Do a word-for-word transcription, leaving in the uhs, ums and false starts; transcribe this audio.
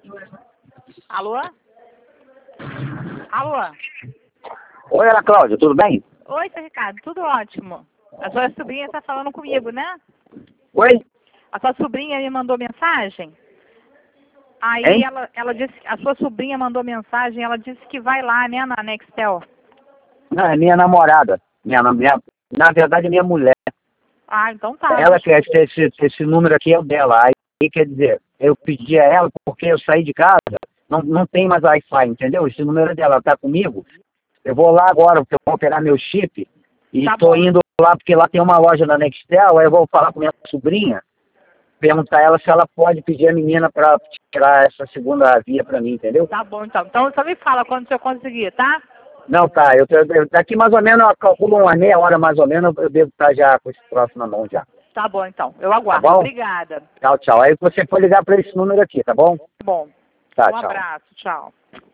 Alô? Alô? Oi, Ana Cláudia, tudo bem? Oi, seu Ricardo, tudo ótimo. A sua sobrinha está falando comigo, né? Oi? A sua sobrinha me mandou mensagem. Aí Hein? ela, ela disse, a sua sobrinha mandou mensagem, ela disse que vai lá, né, na Nextel. Não, é minha namorada. Minha, minha, na verdade, é minha mulher. Ah, então tá. Ela quer esse, esse, esse número aqui é o dela. Aí, quer dizer, eu pedi a ela porque eu saí de casa, não, não tem mais Wi-Fi, entendeu? Esse número é dela, ela tá comigo. Eu vou lá agora, porque eu vou operar meu chip, e Tá tô bom. indo lá, porque lá tem uma loja da Nextel, aí eu vou falar com minha sobrinha, perguntar a ela se ela pode pedir a menina para tirar essa segunda via para mim, entendeu? Tá bom, então. Então só me fala quando você conseguir, tá? Não, tá, eu, eu daqui mais ou menos, eu calculo uma meia hora mais ou menos, eu devo estar já com esse troço na mão já. Tá bom, então. Eu Tá aguardo. bom? Obrigada. Tchau, tchau. Aí você pode ligar para esse número aqui, tá bom? Bom, Tá, um tchau. abraço. Tchau.